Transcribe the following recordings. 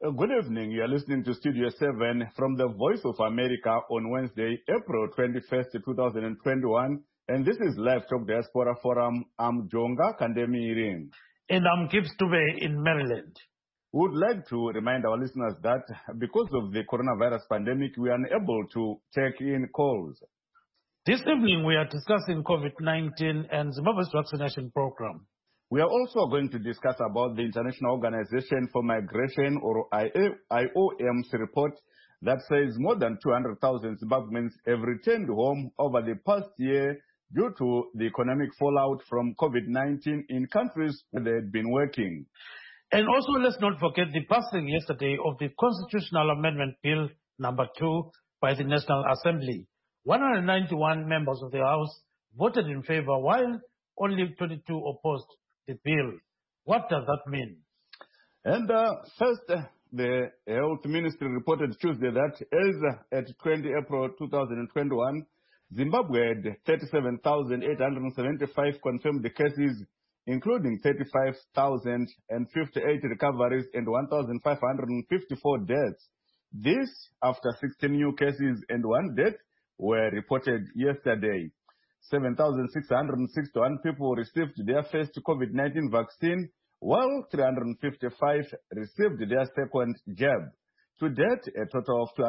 Good evening. You are listening to Studio 7 from the Voice of America on Wednesday, April 21st, 2021. And this is Live Talk Diaspora Forum. I'm Jonga Kandemi Iring. And I'm Gibbs Dube in Maryland. We would like to remind our listeners that because of the coronavirus pandemic, we are unable to take in calls. This evening, we are discussing COVID-19 and Zimbabwe's vaccination program. We are also going to discuss about the International Organization for Migration, or IOM's report that says more than 200,000 Zimbabweans have returned home over the past year due to the economic fallout from COVID-19 in countries where they had been working. And also, let's not forget the passing yesterday of the Constitutional Amendment Bill number 2 by the National Assembly. 191 members of the House voted in favor, while only 22 opposed the bill. What does that mean? And first, the Health Ministry reported Tuesday that as at 20 April 2021, Zimbabwe had 37,875 confirmed cases, including 35,058 recoveries and 1,554 deaths. This after 16 new cases and 1 death were reported yesterday. 7,661 people received their first COVID-19 vaccine, while 355 received their second jab. To date, a total of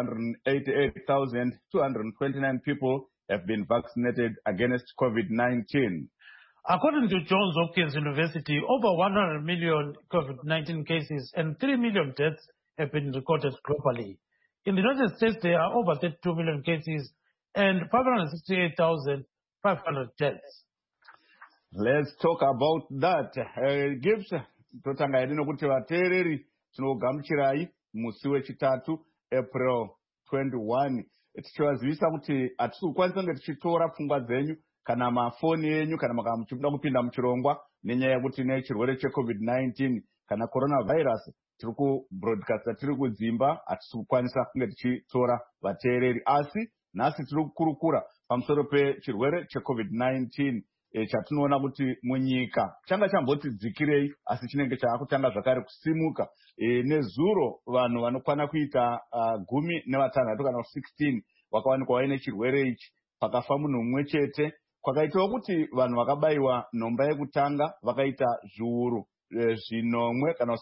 288,229 people have been vaccinated against COVID-19. According to Johns Hopkins University, over 100 million COVID-19 cases and 3 million deaths have been recorded globally. In the United States, there are over 32 million cases and 568,500 deaths. Let's talk about that. Gibbs, totanga edino kuti vateereri tinogamuchirai musi wechitatu April 21. Tichivazivisa kuti hatisi kukwanisa kunge tichitora pfungwa dzenyu kana mafoni enyu kana muchida kupinda muchirongwa nenyaya yekuti nechirwere cheCovid-19 kana coronavirus tiri kubroadcasta tiri kudzimba, hatisi kukwanisa kunge tichitora vateereri. Asi nhasi tiri kukurukura pamusoro pechirwere cheCovid-19 chatinoona kuti munyika changa chamboti dzikirei, asi chinenge chaakutanga zvakare kusimuka. Nezuro vanhu vanokwana kuita 16 kana 16 vakawanikwa vaine chirwere ichi, pakafa munhu mumwe chete. Kwakaitawo kuti vanhu vakabayiwa nhomba yekutanga vakaita zviuru zvinomwe kana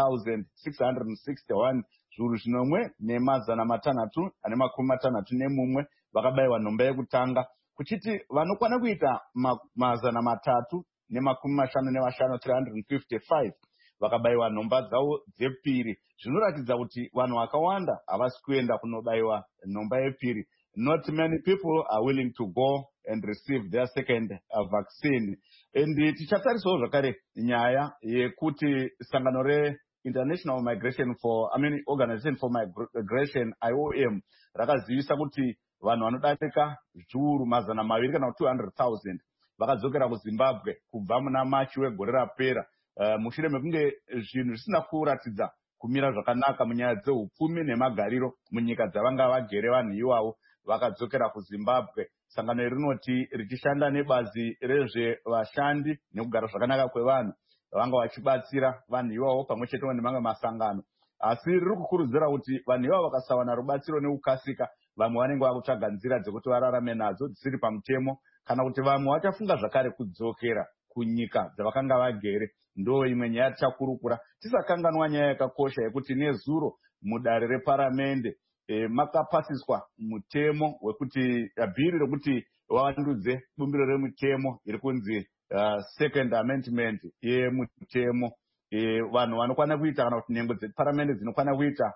7,661, zviuru zvinomwe nemazana matanhatu ane makumi matanhatu nemumwe vakabayiwa nhomba yekutanga, kuchiti vanokwana kuita mazana matatu nemakumi mashanu nevashanu 355 vakabayiwa nhomba dzavo dzepiri. Zvinoratidza kuti vanhu vakawanda havasi kuenda kunobayiwa nhomba yepiri. Not many people are willing to go and receive their second vaccine. And tichatarisawo zvakare nyaya yekuti sangano International Organization for Migration, IOM, rakazivisa kuti vanhu vanodarika zviuru mazana maviri kana 200,000 vakadzokera kuZimbabwe kubva muna Machi wegore rapera, mushure mekunge zvinhu zvisina kuratidza kumira zvakanaka munyaya dzehupfumi nemagariro munyika dzavanga vagere vanhu ivavo, vakadzokera kuZimbabwe. Sangano iri rinoti richishanda nebazi rezvevashandi nekugara zvakanaka kwevanhu vanga vachibatsira vanhu ivavo pamwe chete nemamwe masangano, asi riri kukurudzira kuti vanhu ivavo vakasawana rubatsiro nekukasika, vamwe vanenge vakutsvaga nzira dzekuti vararame nadzo dzisiri pamutemo, kana kuti vamwe vachafunga zvakare kudzokera kunyika dzavakanga vagere. Ndo imwe nyaya tichakurukura, tisakanganwa nyaya yakakosha yekuti nezuro mudare reparamende makapasiswa mutemo wekuti bhiri rekuti vavandudze bumbiro remutemo iri kunzi Second Amendment yemutemo. Vanhu vanokwana kuita kana kuti nhengo dzeparamende dzinokwana kuita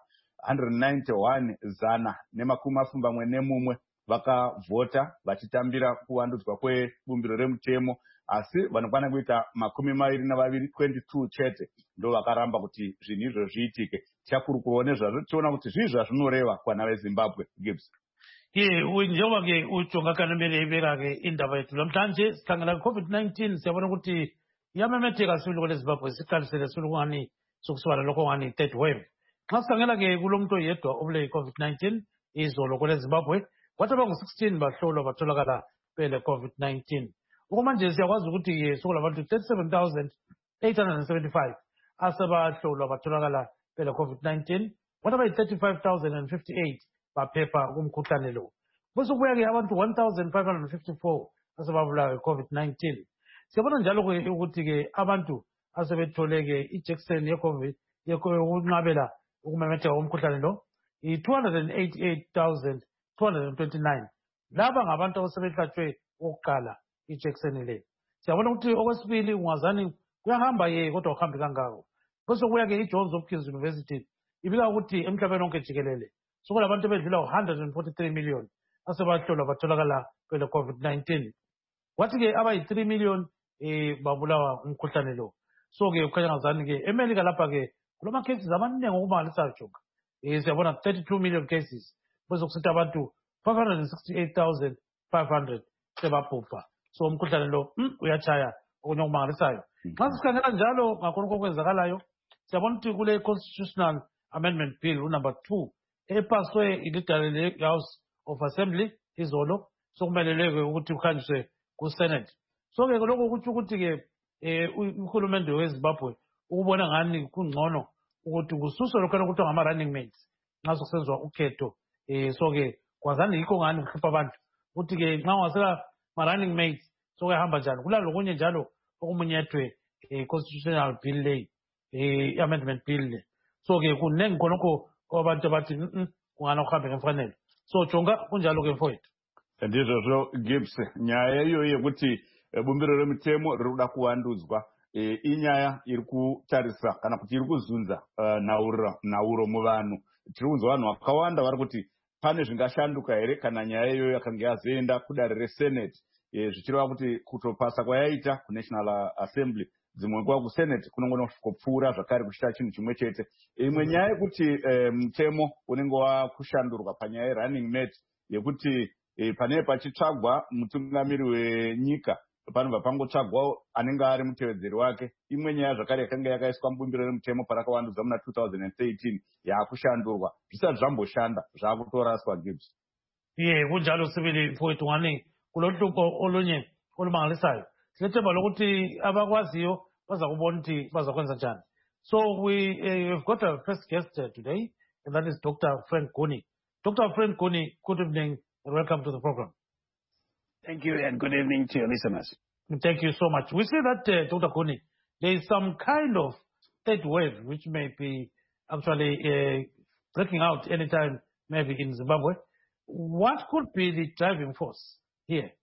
191 zana nemakumi mapfumbamwe nemumwe vakavhota vachitambira kuvandudzwa kwebumbiro remutemo, asi vanokwana kuita 22 chete ndo vakaramba kuti zvinhu izvo zviitike. Tichakurukurawo nezvazvo tichiona kuti zvii zvazvinoreva kuvana veZimbabwe. Gibbs. Njengoba-ke uJonga Kandemi indaba yethu namhlanje sikhangela COVID-19, siyabona ukuthi iyamemetheka sibili kweZimbabwe, siqalisele sibili kungani sokusibala lokho ngani third wave. Xa sikhangela-ke kulo muntu oyedwa obule i-COVID-19 izolo kweZimbabwe, kwathi abangu-16 bahlolwa batholakala bele COVID-19. Okwamanje siyakwazi ukuthi sokulabantu 37,875 asebahlolwa batholakala phela COVID-19 kwaba yi-35,058 baphepha kumkhuhlane lo. Bese kubuya-ke abantu 1,554 asebabulawa yi-COVID-19. Siyabona njalo-ke ukuthi-ke abantu asebethole-ke ijekiseni ye-COVID yokunqabela ukumemetheka komkhuhlane lo yi-288,229. Laba ngabantu asebehlatshwe okokuqala ijekiseni le. Siyabona ukuthi okwesibili ungazani kuyahamba kodwa akuhambi kangako. Bese kuya-ke i-Johns Hopkins University ibika ukuthi emhlabeni wonke jikelele sokulabantu bedlula 143 million asebahlolwa batholakala kwele COVID-19. Kwathi-ke abayi-3 million babulawa umkhuhlane lo. So-ke kukhanya ngazani-ke eMelika lapha-ke kulama-cases amaningi okumangalisayo joka. Siyabona 32 million cases. Bese kusithi abantu 568,500 sebabhubha. So umkhuhlane lo uyachaya okunye okumangalisayo. Nxa sikhangela njalo ngakhona okwenzakalayo siyabona ukuthi kule Constitutional Amendment Bill number 2 epaswe ilidale House of Assembly izolo sokumeleleke ukuthi kuhanjiswe ku-Senate. So-ke lokho kutsho ukuthi-ke uhulumende weZimbabwe ukubona ngani kungcono ukuthi kususwe lokho okuthiwa ngama-running mates nxa sokusenziwa ukhetho. So-ke kwazani yikho ngani kuhlupha abantu ukuthi-ke nxa ungasela ma-running mates sokuyahamba njalo. Kulalokunye njalo okumunyethwe constitutional bill le i-amendment bill le. So-ke kunengi khonokho abantu abathi kungani kuhambe ngemfanelo. So jonga kunjalo-ke mfowethu. Ndizvozvo Gibbs, nyaya iyoyo yekuti bumbiro remitemo riri kuda kuvandudzwa inyaya iri kutarisa kana kuti iri kuzunza nauro muvanhu. Tiri kunzwa vanhu vakawanda vari kuti pane zvingashanduka here kana nyaya iyoyo yakanga yazoenda kudare resenate, zvichireva kuti kutopasa kwayaita kunational assembly dzimwe nguva kusenate kunongona kupfuura zvakare kuchita chinhu chimwe chete. Imwe nyaya yekuti mutemo unenge wakushandurwa panyaya yerunning mate yekuti pane pachitsvagwa mutungamiri wenyika panobva pangotsvagwa anenge ari mutevedzeri wake. Imwe nyaya zvakare yakanga yakaiswa mubumbiro remutemo parakavandudza muna 2013 yaakushandurwa zvisati zvamboshanda zvaakutoraswa. Gibbs kunjalo sibili mfowethu ngani kulohlupho olunye olumangalisayo. Silethemba lokuthi abakwaziyo baza kubona ukuthi baza kwenza njani. So we've got our first guest today, and that is Dr. Frank Guni. Dr. Frank Guni, good evening and welcome to the program. Thank you and good evening to your listeners. Thank you so much. We see that, Dr. Guni, there is some kind of third wave which may be actually breaking out anytime maybe in Zimbabwe. What could be the driving force here?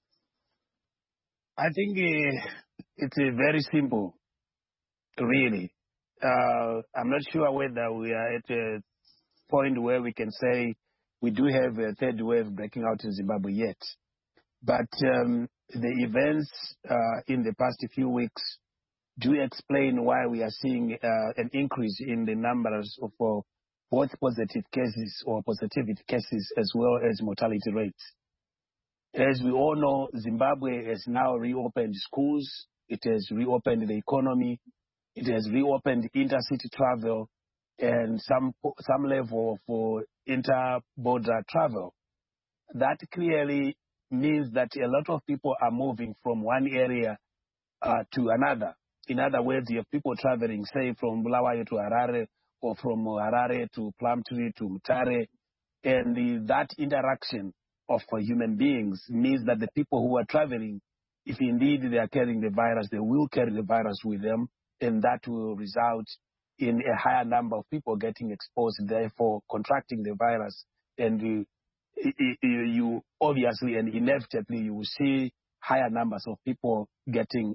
I think it's very simple, really. I'm not sure whether we are at a point where we can say we do have a third wave breaking out in Zimbabwe yet. But the events in the past few weeks do explain why we are seeing an increase in the numbers of both positive cases or positivity cases as well as mortality rates. As we all know, Zimbabwe has now reopened schools, it has reopened the economy, it has reopened intercity travel and some level of inter-border travel. That clearly means that a lot of people are moving from one area to another. In other words, you have people traveling, say, from Bulawayo to Harare or from Harare to Plumtree to Mutare. And that interaction of human beings means that the people who are traveling, if indeed they are carrying the virus, they will carry the virus with them, and that will result in a higher number of people getting exposed, therefore contracting the virus. And you obviously and inevitably you will see higher numbers of people getting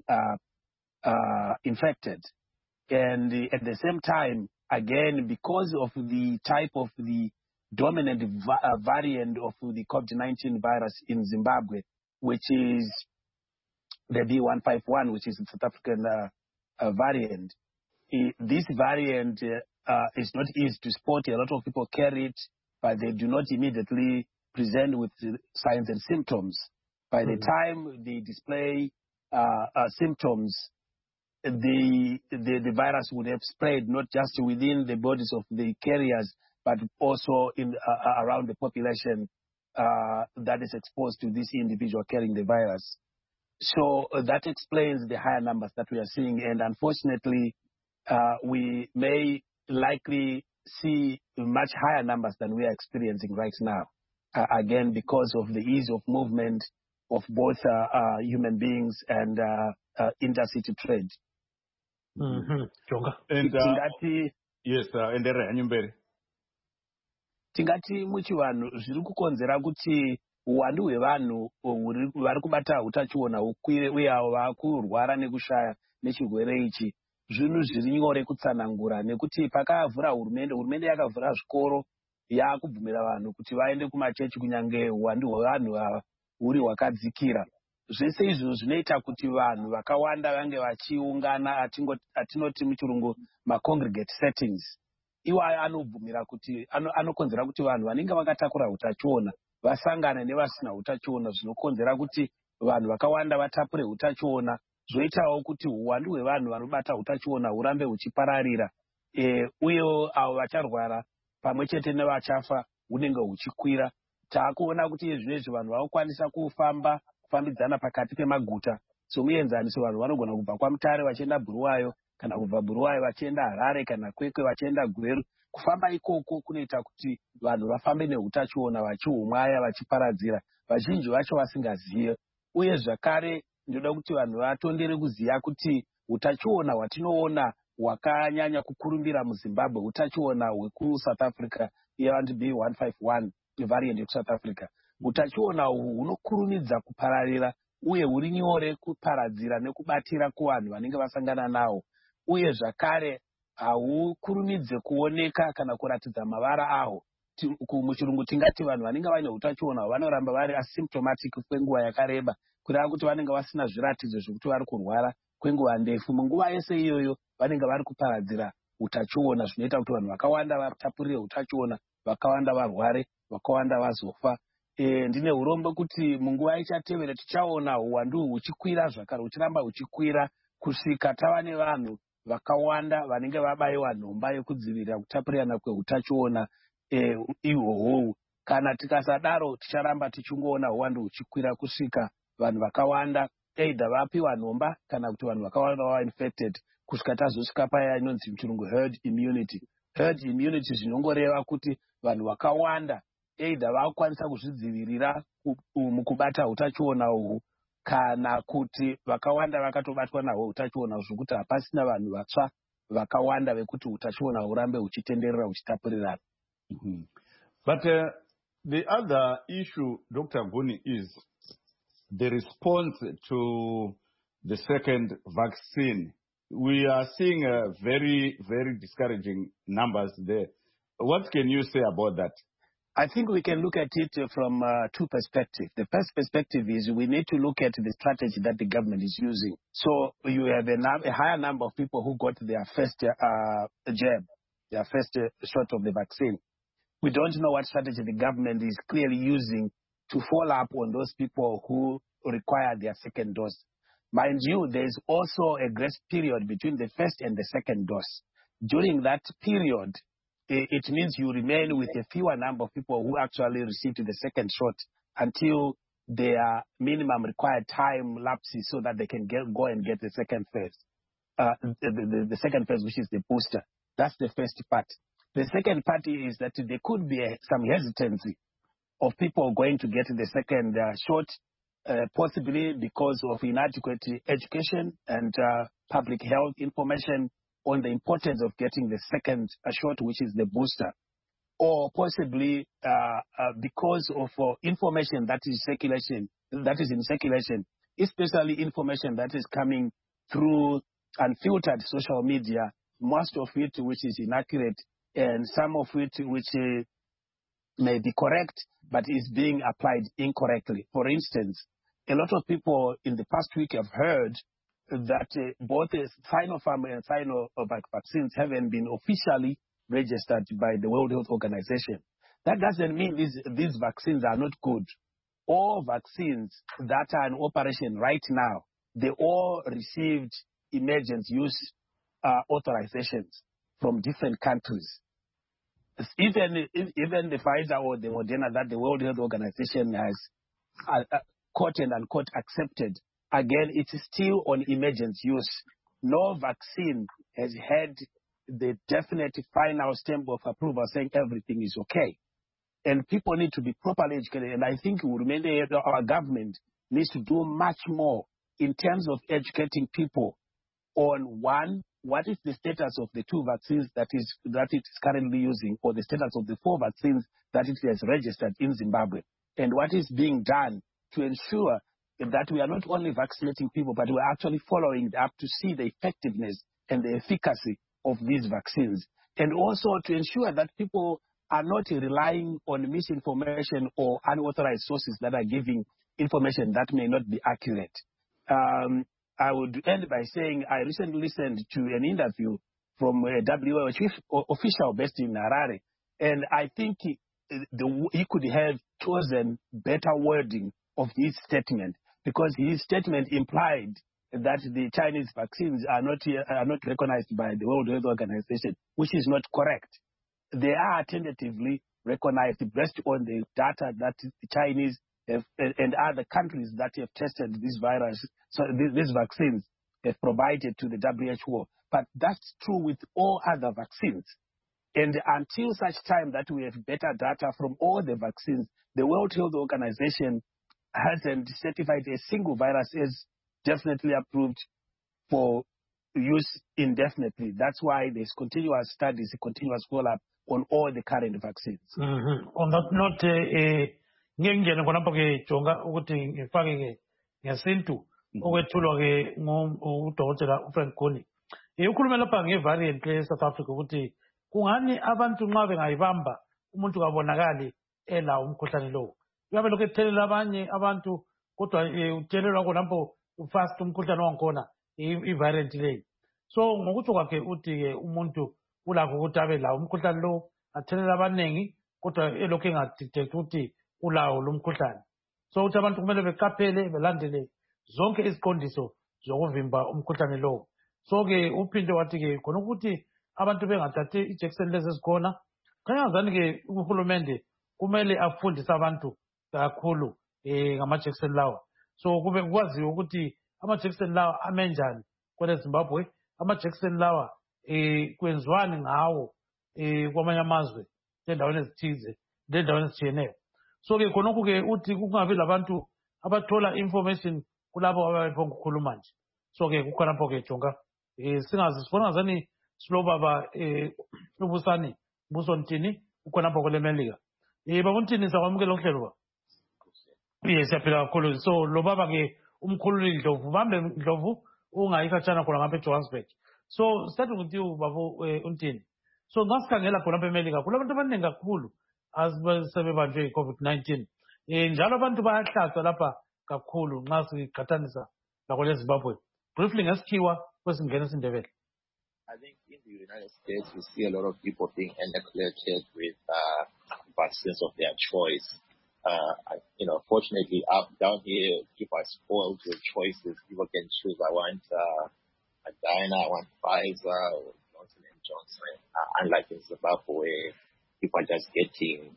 infected. And at the same time, again, because of the type of the dominant variant of the COVID-19 virus in Zimbabwe, which is the B151, which is the South African variant. This variant is not easy to spot. A lot of people carry it, but they do not immediately present with signs and symptoms. By the time they display symptoms, the virus would have spread not just within the bodies of the carriers, but also in around the population that is exposed to this individual carrying the virus. So that explains the higher numbers that we are seeing. And unfortunately, we may likely see much higher numbers than we are experiencing right now. Again, because of the ease of movement of both human beings and intercity trade. Jonga. And Tingati yes, and the tingati muchivanhu zviri kukonzera kuti uwandu hwevanhu vari kubata utachiona hukwire uye avo vakurwara nekushaya nechirwere ichi zvinhu zviri nyore kutsanangura nekuti pakavhura hurumende yakavhura zvikoro yakubvumira vanhu kuti vaende kumachechi kunyange uwandu hwevanhu ava huri hwakadzikira. Zvese izvo zvinoita kuti vanhu vakawanda vange vachiungana atinoti muchirungu macongregate settings. Iwayo anobvumira kuti anokonzera kuti vanhu vanenge vakatakura utachiona vasangane nevasina utachiona, zvinokonzera kuti vanhu vakawanda vatapure utachiona, zvoitawo kuti uwandu hwevanhu vanobata utachiona hurambe huchipararira, uye avo vacharwara pamwe chete nevachafa hunenge huchikwira. Taakuona kuti zvinezvi vanhu vakukwanisa kufambidzana pakati pemaguta. Somuenzaniso vanhu vanogona kubva kwaMutare vachienda Buluwayo, kana kubva Buluwayo vachienda Harare, kana Kwekwe vachienda Gweru. Kufamba ikoko kunoita kuti vanhu vafambe nehutachiona vachihumwaya vachiparadzira, vazhinji vacho vasingazive. Uye zvakare ndoda kuti vanhu vatondere kuziva kuti utachiona hwatinoona hwakanyanya kukurumbira muZimbabwe utachiona hwekuSouth Africa yevantu B151 variant yekuSouth Africa. Utachiona uhu hunokurumidza kupararira uye huri nyore kuparadzira nekubatira kuvanhu vanenge vasangana nawo, uye zvakare hahukurumidze kuoneka kana kuratidza mavara aho. Muchirungu tingati vanhu vanenge vaine utachiona vanoramba vari asymptomatic kwenguva yakareba, kureva kuti vanenge vasina zviratidzo zvekuti vari kurwara kwenguva ndefu. Munguva yese iyoyo vanenge vari kuparadzira utachiona, zvinoita kuti vanhu vakawanda vatapurire utachiona, vakawanda varware, vakawanda vazofa. Ndine urombo kuti munguva ichatevera tichaona uwandu huchikwira zvakare, huchiramba huchikwira kusvika tava nevanhu vakawanda vanenge vabayiwa nhomba yekudzivirira kutapurirana kweutachiona ihwohwo. Kana tikasadaro ticharamba tichingoona uwandu huchikwira kusvika vanhu vakawanda either vapiwa nhomba kana kuti vanhu vakawanda vava infected, kusvika tazosvika paya inonzi muchirungu herd immunity. Herd immunity zvinongoreva kuti vanhu vakawanda either vakukwanisa kuzvidzivirira mukubata utachiona uhu, kana kuti vakawanda vakatobatwa nahwo utachiona zvokuti hapasina vanhu vatsva vakawanda vekuti utachiona hurambe huchitenderera huchitapurirana. But the other issue, Dr. Guni, is the response to the second vaccine. We are seeing very, very discouraging numbers there. What can you say about that? I think we can look at it from two perspectives. The first perspective is we need to look at the strategy that the government is using. So you have a higher number of people who got their first jab, their first shot of the vaccine. We don't know what strategy the government is clearly using to follow up on those people who require their second dose. Mind you, there is also a grace period between the first and the second dose. During that period, it means you remain with a fewer number of people who actually received the second shot until their minimum required time lapses so that they can go and get the second phase. The second phase, which is the booster. That's the first part. The second part is that there could be some hesitancy of people going to get the second shot, possibly because of inadequate education and public health information on the importance of getting the second shot, which is the booster, or possibly because of information that is in circulation, especially information that is coming through unfiltered social media, most of it which is inaccurate, and some of it which may be correct but is being applied incorrectly. For instance, a lot of people in the past week have heard that both Sinopharm and Sinovac vaccines haven't been officially registered by the World Health Organization. That doesn't mean these vaccines are not good. All vaccines that are in operation right now, they all received emergency use authorizations from different countries. Even the Pfizer or the Moderna that the World Health Organization has quote and unquote accepted, again, it is still on emergency use. No vaccine has had the definite final stamp of approval saying everything is okay. And people need to be properly educated. And I think our government needs to do much more in terms of educating people on, one, what is the status of the 2 vaccines that it is currently using, or the status of the 4 vaccines that it has registered in Zimbabwe, and what is being done to ensure that we are not only vaccinating people, but we are actually following up to see the effectiveness and the efficacy of these vaccines. And also to ensure that people are not relying on misinformation or unauthorized sources that are giving information that may not be accurate. I would end by saying I recently listened to an interview from a WHO official based in Harare, and I think he could have chosen better wording of his statement, because his statement implied that the Chinese vaccines are not recognized by the World Health Organization, which is not correct. They are tentatively recognized based on the data that the Chinese have, and other countries that have tested this virus, so these vaccines have provided to the WHO. But that's true with all other vaccines. And until such time that we have better data from all the vaccines, the World Health Organization hasn't certified a single virus as definitely approved for use indefinitely. That's why there's continuous studies, continuous follow-up on all the current vaccines. On that note, ngingene khonapho ke jonga ukuthi ngifake ke ngesintu okwethulwa ke ngudokotela uFrank Goni. Ukhulume lapha ngevariant eSouth Africa ukuthi kungani abantu nxa bengayibamba umuntu kabonakali elawo umkhuhlane lowo. Uyabe lokhu ethelela abanye abantu kodwa uthelelwa khonapho ufast umkhuhlane wankhona i-variant leyo. So ngokuthi kwakhe uthi ke umuntu ulakho ukuthi abe lawo umkhuhlane lowo athelela abaningi kodwa elokhu engadetect ukuthi ulawo lo mkhuhlane. So ukuthi abantu kumele beqaphele belandele zonke iziqondiso zokuvimba umkhuhlane lowo. So ke uphinde wathi ke khona ukuthi abantu bengathathi ijekiseni lezi ezikhona. Khanyazani ke uhulumende kumele afundise abantu kakhulu ngamajekiseni lawa. So kube kwaziwe ukuthi amajekiseni lawa amenjani kwele Zimbabwe, amajekiseni lawa kwenziwani ngawo kwamanye amazwe endaweni ezithize endaweni ezitshiyeneyo. So ke khonokho ke uthi kungabi labantu abathola information kulabo abaphonga ukukhuluma nje. So ke kukhonapho ke jonga singazi sifuna ngazani slow baba ubusani busontini ukhonapho kule Melika. Babuntini sakwamukela uhlelo ba. Yes, siyaphila kakhulu. So lo baba ke umkhululi Ndlovu, bambe Ndlovu ungayikhatshana khona ngapha eJohannesburg. So starting with you babu untini. So ngasikhangela khona lapha eMelika kulabantu abaningi kakhulu asebebanjwe i-COVID-19. Njalo abantu bayahlatshwa lapha kakhulu nxa siqhathanisa lakwele Zimbabwe. Briefly ngesikhiwa kwesingena isindebele. I think in the United States we see a lot of people being inoculated with vaccines of their choice. Fortunately, down here, people are spoiled with choices. People can choose. I want Moderna, I want Pfizer, or Johnson & Johnson. Unlike in Zimbabwe, people are just getting,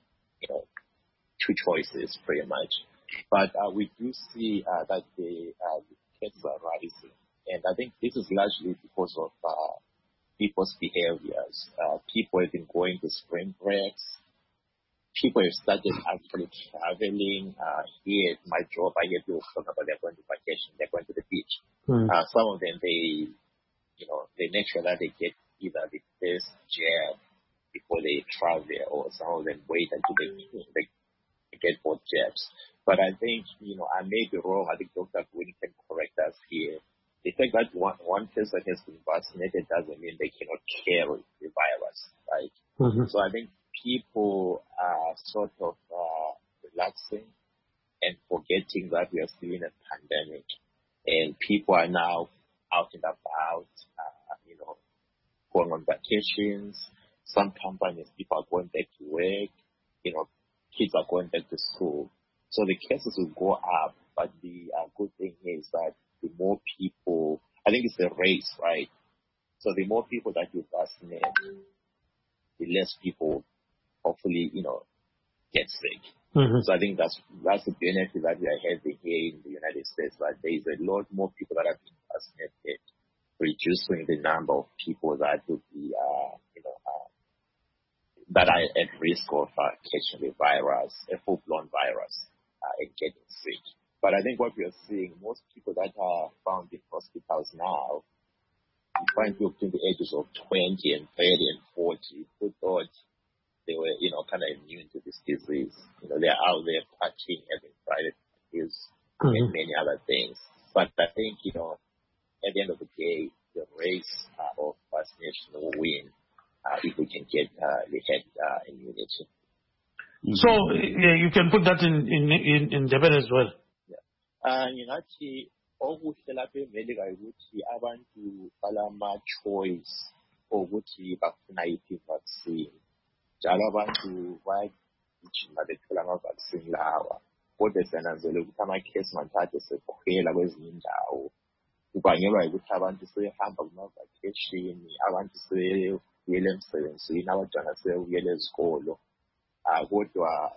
2 choices pretty much. But we do see that the cases are rising. And I think this is largely because of people's behaviors. People have been going to spring breaks. People have started actually traveling. Here at my job, I hear people talk about they're going to vacation, they're going to the beach. Some of them, they make sure that they get either the first jab before they travel, or some of them wait until they get both jabs. But I think, I may be wrong. I think Dr. Gwynne can correct us here. The fact that one person has been vaccinated doesn't mean they cannot carry the virus, right? So I think people are sort of relaxing and forgetting that we are still in a pandemic, and people are now out and about, going on vacations. Some companies, people are going back to work, kids are going back to school. So the cases will go up, but the good thing is that the more people, I think it's a race, right? So the more people that you vaccinate, the less people hopefully, get sick. So I think that's the benefit that we are having here in the United States, that there is a lot more people that have been vaccinated reducing the number of people that would be, that are at risk of catching the virus, a full-blown virus, and getting sick. But I think what we are seeing, most people that are found in hospitals now, you find people between the ages of 20 and 30 and 40 who thought they were, kind of immune to this disease. They're out there partying, having private parties, and many other things. But I think, at the end of the day, the race of vaccination will win if we can get the herd immunity. So you can put that in Japan as well. Ngingathi okuhle lapha eMelika ukuthi abantu balama-choice ukuthi bafuna yiphi vaccine. Njalo abantu bayagijima bethola ama-vaccine lawa. Kodwa siyananzelela ukuthi ama-case mantathu sekhwela kwezinye indawo. Kubangelwa yikuthi abantu sebehamba kuma-vacation, abantu sebebuyela emsebenzini, abantwana sebebuyela ezikolo. Kodwa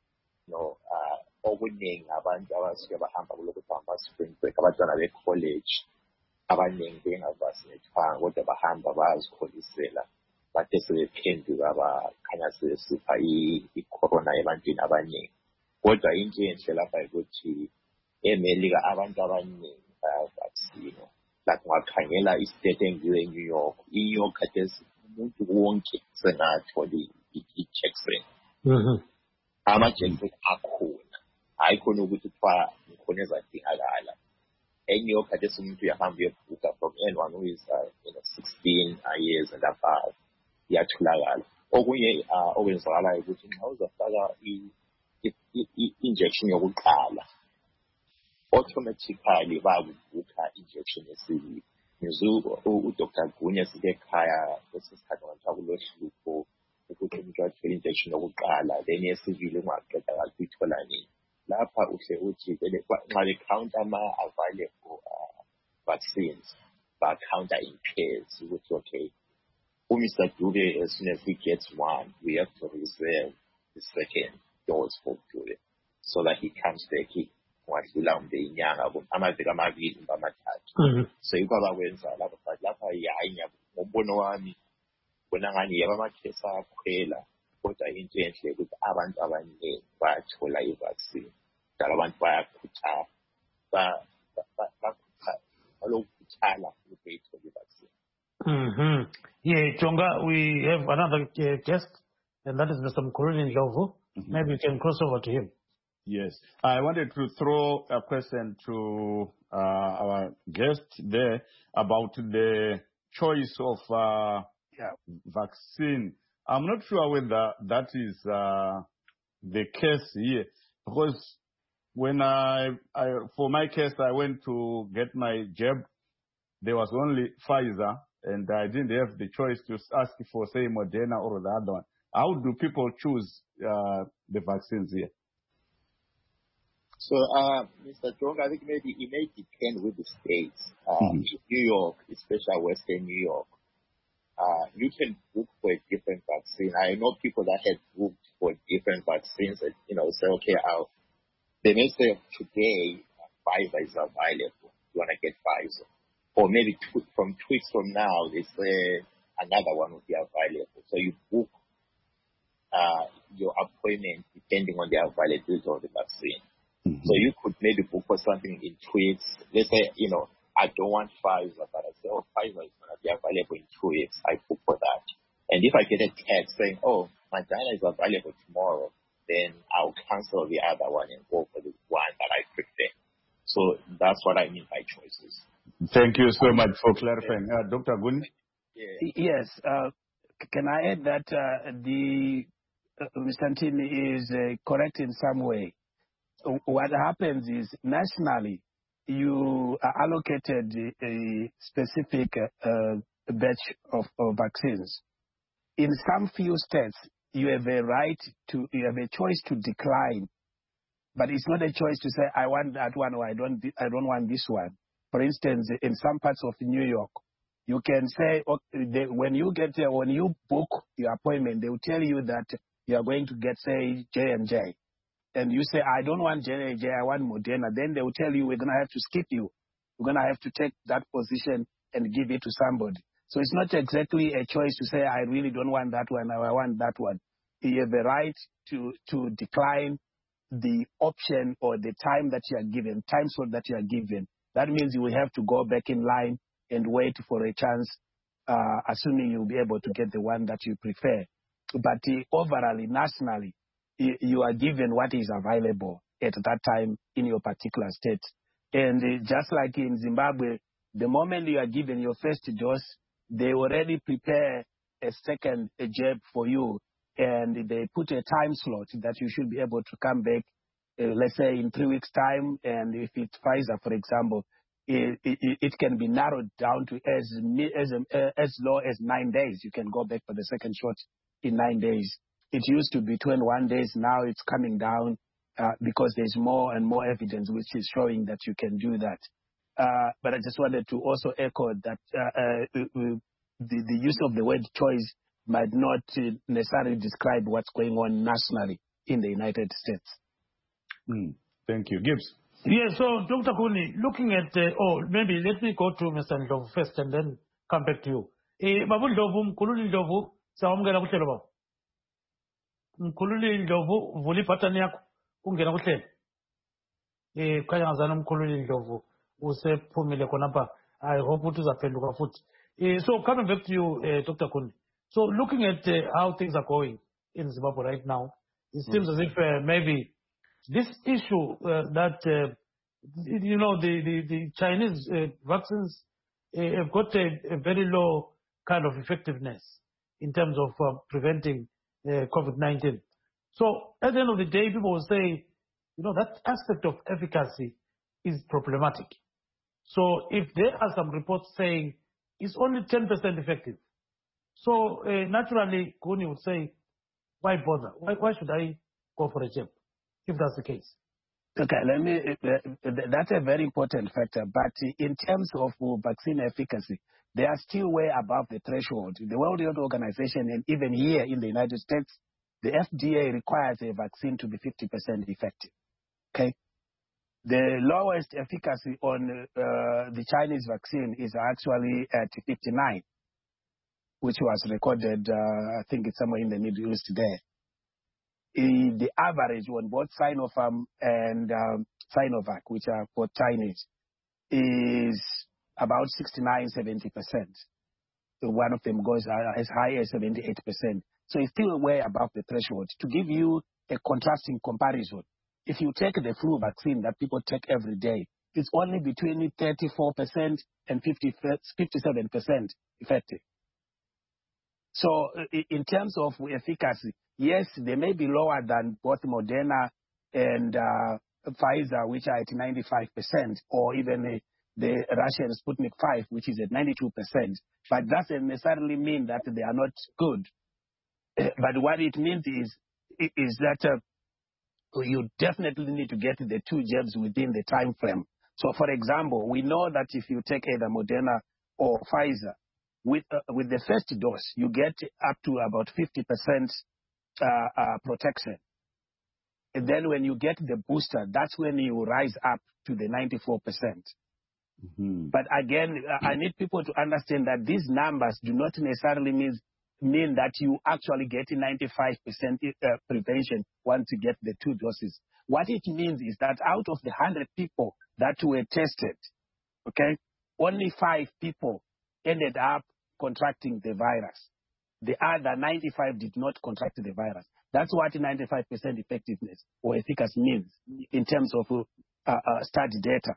okuningi abantu abasuke bahamba kulokuthi ama-spring break, abantwana be-college abaningi bengavasinethwanga kodwa bahamba bayazikholisela bathe sebephenduka bakhanya sebesipha i-corona ebantwini abaningi. Kodwa into enhle lapha yikuthi eMelika abantu abaningi bayavaccine. Like ungakhangela istate engiyo eNew York, iNew York khathesi umuntu wonke sengathola i-jackson. Ama-jackson akhona, hayi khona ukuthi kuthiwa ngikhona ezadingakala. eNew York khathesi umuntu uyahamba uyebhuka from anyone who is 16 years and above, iyatholakala. Okunye okwenzakalayo ukuthi nxa uzafaka i-injection yokuqala, automatically bayakubhuka injection yesibili. Ngizwe uDr. Gunye sike ekhaya kwesikhathi ngathiwa kulohlupho ukuthi umuntu athole injection yokuqala, then yesibili ungaqeda kakuyithola nini. Lapha uhle uthi nxa becounta ama-available vaccines, ba-counter in pairs ukuthi okay, Mr. Dube, as soon as he gets one, we have to reserve the second dose for Dube so that he comes back kwadlula umbe inyanga amaviki amabili kumbe amathathu. So yikho abakwenza lapha, but lapha hayi ngombono wami bona ngani yaba amakhesi ayakhwela, kodwa into enhle ukuthi abantu abaningi bayathola i-vaccine. Njalo abantu bayakhuthala balokukhuthala ukuthi beyithole i-vaccine. Yeah, Chonga, we have another guest, and that is Mr. Mkhululi Ndlovu. Maybe you can cross over to him. Yes. I wanted to throw a question to our guest there about the choice of vaccine. I'm not sure whether that is the case here, because when for my case, I went to get my jab, there was only Pfizer, and I didn't have the choice to ask for, say, Moderna or the other one. How do people choose the vaccines here? So, Mr. Chong, I think maybe it may depend with the states. In New York, especially Western New York, you can book for a different vaccine. I know people that have booked for different vaccines and, say, okay, they may say today, Pfizer is available. You want to get Pfizer. Or maybe from 2 weeks from now, they say another one will be available. So you book your appointment depending on the availability of the vaccine. So you could maybe book for something in 2 weeks. Let's say, I don't want Pfizer, but I say, Pfizer is going to be available in 2 weeks. I book for that. And if I get a text saying, Moderna is available tomorrow, then I'll cancel the other one and go for the one that I prefer. So that's what I mean by choices. Thank you so much for clarifying. Dr. Gun? Yes. Can I add that Mr. Ntini is correct in some way? What happens is nationally, you are allocated a specific batch of vaccines. In some few states, you have you have a choice to decline, but it's not a choice to say I want that one or I don't want this one. For instance, in some parts of New York, you can say when you book your appointment, they will tell you that you are going to get, say, J&J. And you say, I don't want J&J, I want Moderna. Then they will tell you, we're going to have to skip you. We're going to have to take that position and give it to somebody. So it's not exactly a choice to say, I really don't want that one, or I want that one. You have the right to decline the option or the time that you are given, time slot that you are given. That means you will have to go back in line and wait for a chance, assuming you'll be able to get the one that you prefer. But overall, nationally, you are given what is available at that time in your particular state. And just like in Zimbabwe, the moment you are given your first dose, they already prepare a second jab for you, and they put a time slot that you should be able to come back, let's say in 3 weeks' time. And if it's Pfizer, for example, it can be narrowed down to as low as 9 days. You can go back for the second shot in 9 days. It used to be 21 days. Now it's coming down because there's more and more evidence which is showing that you can do that. But I just wanted to also echo that the use of the word choice might not necessarily describe what's going on nationally in the United States. Thank you. Gibbs. Yeah, so Dr. Kuni, looking at, maybe let me go to Mr. Ndlovu first and then come back to you. Babu Ndlovu, Mkhululi Ndlovu, sawamukela kuhlelo baba. Mkhululi Ndlovu, vuli patani yakho, ungena kuhlelo. Kaya ngazana Mkhululi Ndlovu, usephumile khonapha. I hope ukuthi uzaphenduka futhi. So coming back to you, Dr. Kuni. So looking at how things are going in Zimbabwe right now, it seems as if maybe this issue that, the Chinese vaccines have got a very low kind of effectiveness in terms of preventing COVID-19. So at the end of the day, people will say, that aspect of efficacy is problematic. So if there are some reports saying it's only 10% effective, so naturally, Kuni would say, why bother? Why should I go for a jab if that's the case? Okay, that's a very important factor. But in terms of vaccine efficacy, they are still way above the threshold. The World Health Organization, and even here in the United States, the FDA requires a vaccine to be 50% effective. Okay? The lowest efficacy on the Chinese vaccine is actually at 59, which was recorded, I think it's somewhere in the Middle East there. The average on both Sinopharm and Sinovac, which are both Chinese, is about 69-70%. So one of them goes as high as 78%. So it's still way above the threshold. To give you a contrasting comparison, if you take the flu vaccine that people take every day, it's only between 34% and 57% effective. So in terms of efficacy, yes, they may be lower than both Moderna and Pfizer, which are at 95%, or even the Russian Sputnik 5, which is at 92%. But that doesn't necessarily mean that they are not good. But what it means is that you definitely need to get the 2 jabs within the time frame. So, for example, we know that if you take either Moderna or Pfizer, with the first dose, you get up to about 50% protection. And then when you get the booster, that's when you rise up to the 94%. Mm-hmm. But again, I need people to understand that these numbers do not necessarily mean that you actually get 95% prevention once you get the 2 doses. What it means is that out of the 100 people that were tested, okay, only 5 people ended up contracting the virus. The other 95 did not contract the virus. That's what 95% effectiveness or efficacy means in terms of study data.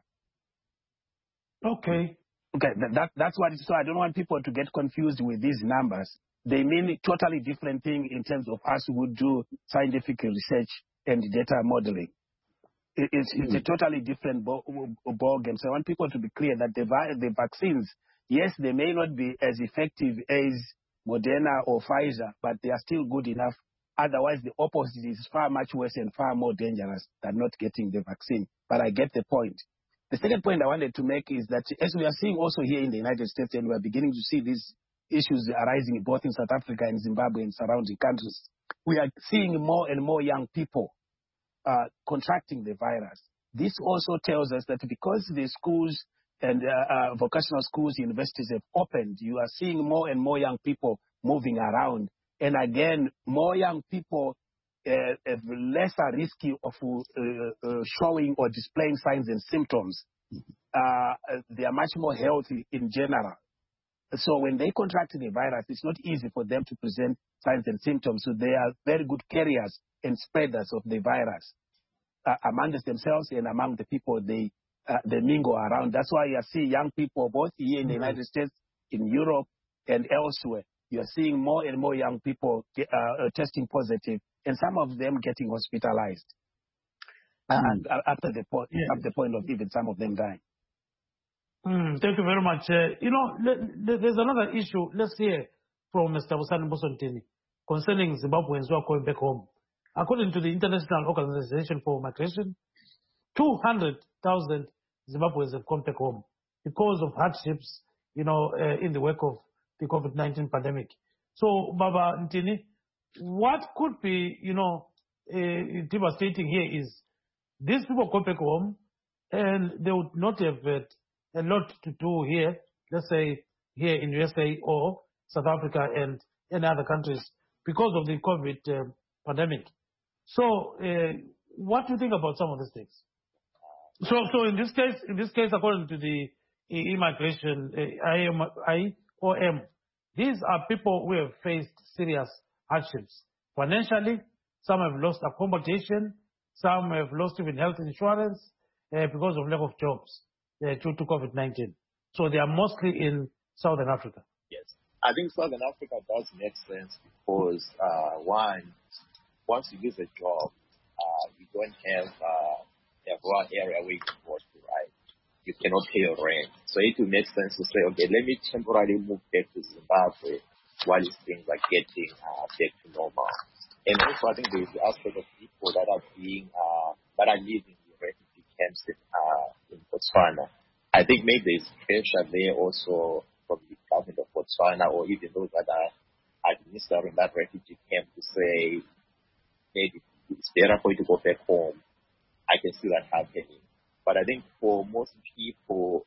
Okay. Okay, that's what. So I don't want people to get confused with these numbers. They mean a totally different thing in terms of us who do scientific research and data modeling. It's a totally different ballgame. So I want people to be clear that the vaccines, yes, they may not be as effective as Moderna or Pfizer, but they are still good enough. Otherwise, the opposite is far much worse and far more dangerous than not getting the vaccine. But I get the point. The second point I wanted to make is that as we are seeing also here in the United States, and we are beginning to see these issues arising both in South Africa and Zimbabwe and surrounding countries, we are seeing more and more young people contracting the virus. This also tells us that because the schools and vocational schools, universities have opened. You are seeing more and more young people moving around. And again, more young people have lesser risk of showing or displaying signs and symptoms. They are much more healthy in general. So when they contract the virus, it's not easy for them to present signs and symptoms. So they are very good carriers and spreaders of the virus among themselves and among the people they mingle around. That's why you see young people both here in the United States, in Europe, and elsewhere. You are seeing more and more young people testing positive, and some of them getting hospitalized up to the point of even some of them dying. Thank you very much. There's another issue. Let's hear from Mr. Busani Bosontini concerning Zimbabweans who are going back home. According to the International Organization for Migration, 200,000 Zimbabweans have come back home because of hardships, in the wake of the COVID-19 pandemic. So, Baba Ntini, what could be, devastating here is these people come back home and they would not have a lot to do here, let's say here in USA or South Africa and any other countries because of the COVID pandemic. So, what do you think about some of these things? So in this case, according to the immigration IOM, these are people who have faced serious hardships financially. Some have lost accommodation. Some have lost even health insurance because of lack of jobs due to COVID-19. So they are mostly in Southern Africa. Yes, I think Southern Africa does make sense because once you lose a job, you don't have a raw area where you can go to, right? You cannot pay your rent. So it will make sense to say, okay, let me temporarily move back to Zimbabwe while things are getting back to normal. And also, I think there is the aspect of people that are living in refugee camps in Botswana. I think maybe there's pressure there also from the government of Botswana or even those that are administering that refugee camp to say, maybe it's better for you to go back home. I can see that happening. But I think for most people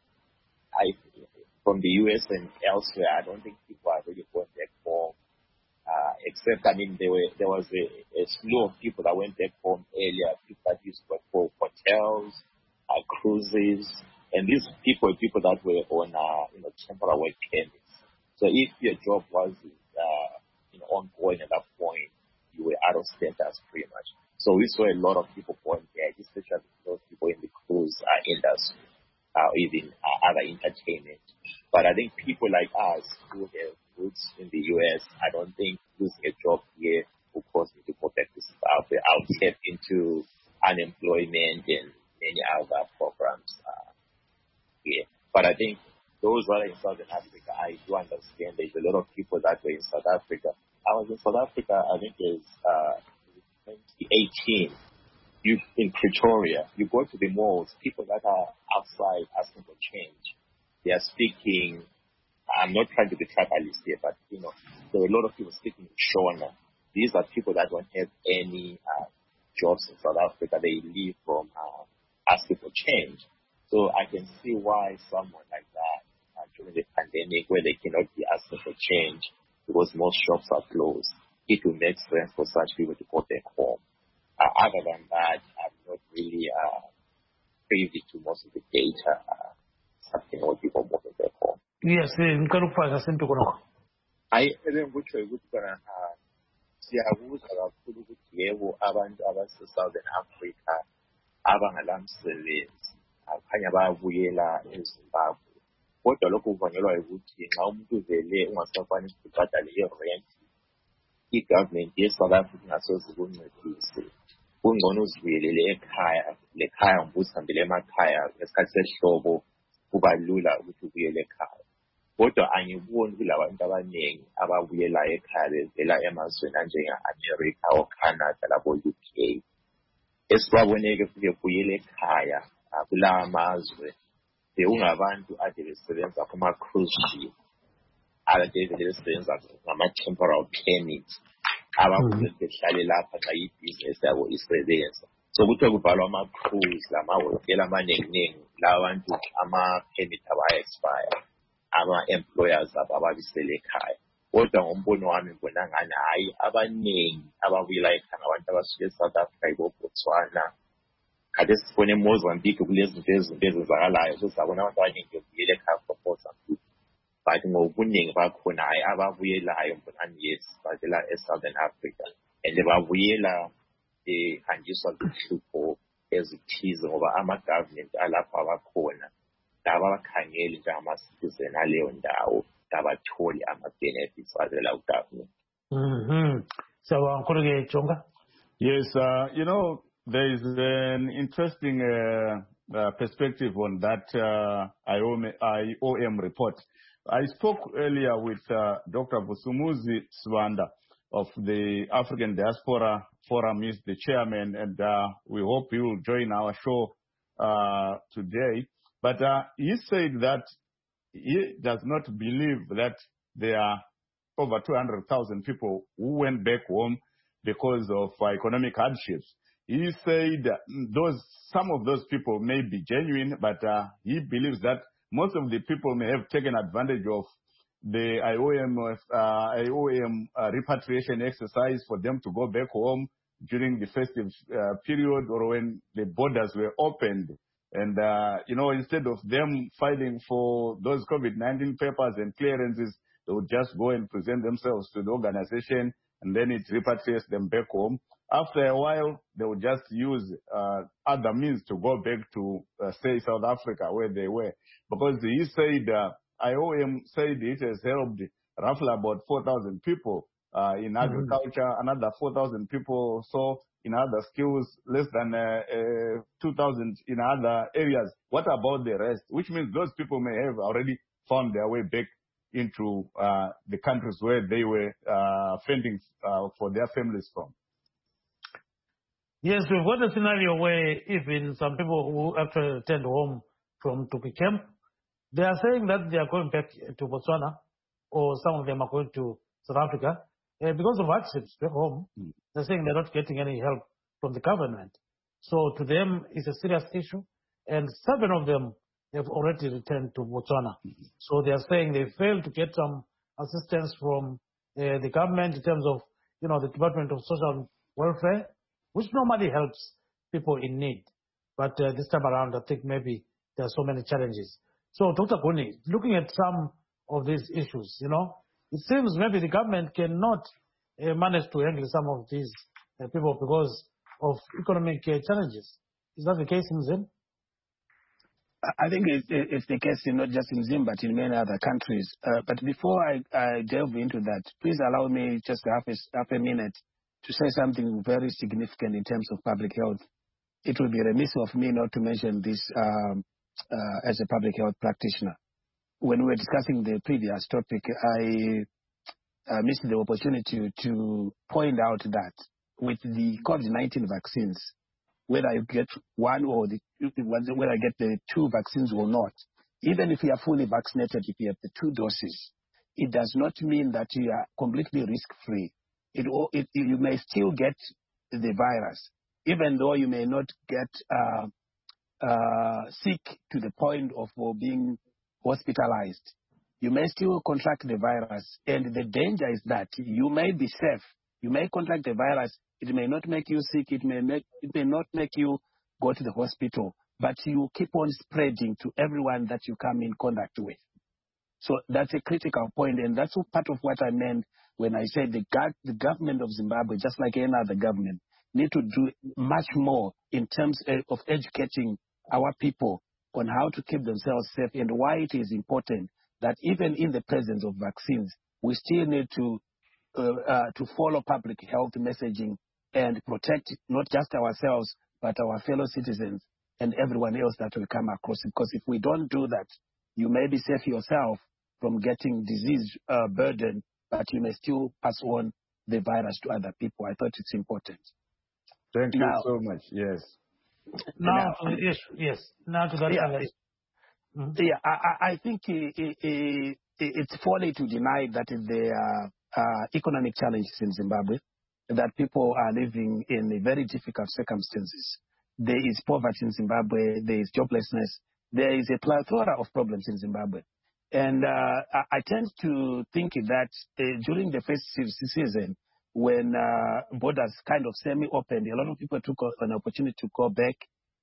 from the US and elsewhere, I don't think people are really going back home. Except, there was a slew of people that went back home earlier, people that used to work for hotels, cruises, and these people that were on temporary work permits. So if your job was ongoing at that point, you were out of status pretty much. So we saw a lot of people going there, especially those people in the cruise industry, even other entertainment. But I think people like us who have roots in the US, I don't think losing a job here will cause me to go back to Zimbabwe. I'll tap into unemployment and many other programs here. But I think those who are in Southern Africa, I do understand there's a lot of people that were in South Africa. I was in South Africa, I think it's 2018. In Pretoria, you go to the malls, people that are outside asking for change. They are speaking, I'm not trying to be tribalist here, but there are a lot of people speaking Shona. These are people that don't have any jobs in South Africa. They live from asking for change. So I can see why someone like that during the pandemic, where they cannot be asking for change because most shops are closed, it will make sense for such people to go back home. Other than that, I'm not really privy to most of the data. Something what people moving back home. Yes, ngikufaka sinto khona. Engikutsho ukuthi khona siyabuza kakhulu ukuthi yebo abantu abase-Southern Africa abangalamsebenzi kukhanya bayabuyela eZimbabwe. Kodwa lokho kubangelwa ukuthi nxa umuntu vele ungasakwanisi ukubhadala i-rent, i-government ye-South Africa ingasoze ikuncedise. Kungcono uzibuyelele ekhaya, lekhaya ngibuthi hambele emakhaya ngesikhathi sehlobo kuba lula ukuthi ubuyele ekhaya. Kodwa angiboni kulaba abantu abaningi ababuyela ekhaya bevela emazweni anjenge-America or Canada labo UK. Esibaboneke buyele ekhaya kulawa mazwe bekungabantu ade besebenza kuma-cruise ship, ade besebenza ngama-temporal permit, abakuthi behlale lapha xa ibhizinesi yabo isebenza. So kuthiwe kubhalwa ama-cruise lamahhotela amaningi lawa bantu ama-permit aba-expire, ama-employers abo ababisele ekhaya. Kodwa ngombono wami ngibona ngani hhayi abaningi ababuyela ekhaya ngabantu abasuke e-South Africa ibo-Botswana. Kade sifone eMozambique kulezi zinto ezenzakalayo, so sabona abantu abaningi bebuyela ekhaya from Mozambique. But ngobuningi bakhona hhayi ababuyelayo mbonani yes bavela e-Southern Africa and babuyela hanjiswa zihlupho ezithize ngoba ama-government alapho abakhona laba abakhangeli njengama-citizen aleyo ndawo abatholi ama-benefits avela ku-government. So, Nkhuluke Chonga? Yes, there is an interesting perspective on that IOM report. I spoke earlier with Dr. Vusumuzi Swanda of the African Diaspora Forum. He's the chairman, and we hope he will join our show today. But he said that he does not believe that there are over 200,000 people who went back home because of economic hardships. He said some of those people may be genuine, but he believes that most of the people may have taken advantage of the IOM repatriation exercise for them to go back home during the festive period or when the borders were opened. And, instead of them filing for those COVID-19 papers and clearances, they would just go and present themselves to the organization, and then it repatriates them back home. After a while, they would just use other means to go back to, say, South Africa, where they were. Because he said, IOM said it has helped roughly about 4,000 people in agriculture, another 4,000 people so in other skills, less than 2,000 in other areas. What about the rest? Which means those people may have already found their way back into the countries where they were fending for their families from. Yes, we've got a scenario where even some people who actually returned home from Tupi camp, they are saying that they are going back to Botswana, or some of them are going to South Africa, because of hardships back home. They're saying they're not getting any help from the government. So to them, it's a serious issue. And 7 of them have already returned to Botswana. So they are saying they failed to get some assistance from the government in terms of, the Department of Social Welfare, which normally helps people in need. But this time around, I think maybe there are so many challenges. So, Dr. Guni, looking at some of these issues, it seems maybe the government cannot manage to handle some of these people because of economic challenges. Is that the case in Zim? I think it's the case not just in Zim, but in many other countries. But before I delve into that, please allow me just half a minute to say something very significant in terms of public health. It would be remiss of me not to mention this as a public health practitioner. When we were discussing the previous topic, I missed the opportunity to point out that with the COVID-19 vaccines, whether you get one or whether I get the 2 vaccines or not, even if you are fully vaccinated, if you have the 2 doses, it does not mean that you are completely risk-free. You may still get the virus, even though you may not get sick to the point of being hospitalized. You may still contract the virus, and the danger is that you may be safe. You may contract the virus. It may not make you sick. It may not make you go to the hospital, but you keep on spreading to everyone that you come in contact with. So that's a critical point, and that's part of what I meant when I said the government of Zimbabwe, just like any other government, need to do much more in terms of educating our people on how to keep themselves safe and why it is important that even in the presence of vaccines, we still need to follow public health messaging and protect not just ourselves, but our fellow citizens and everyone else that will come across. Because if we don't do that, you may be safe yourself from getting disease burden, but you may still pass on the virus to other people. I thought it's important. Thank you so much. Yes. Yes. Now to that. Yeah, I think it's folly to deny that there are economic challenges in Zimbabwe. that people are living in very difficult circumstances. There is poverty in Zimbabwe. There is joblessness. There is a plethora of problems in Zimbabwe. And I tend to think that during the first season, when borders kind of semi-opened, a lot of people took an opportunity to go back.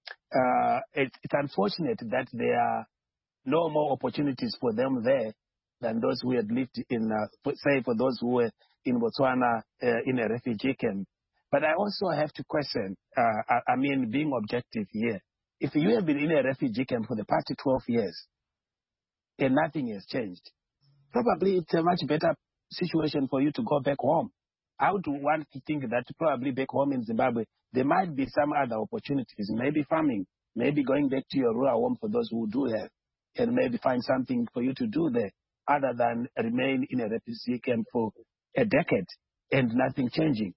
It's unfortunate that there are no more opportunities for them there than those who had lived in, say, for those who were in Botswana in a refugee camp. But I also have to question, I mean, being objective here, if you have been in a refugee camp for the past 12 years and nothing has changed, probably it's a much better situation for you to go back home. I would want to think that probably back home in Zimbabwe, there might be some other opportunities, maybe farming, maybe going back to your rural home for those who do have, and maybe find something for you to do there other than remain in a refugee camp for a decade and nothing changing.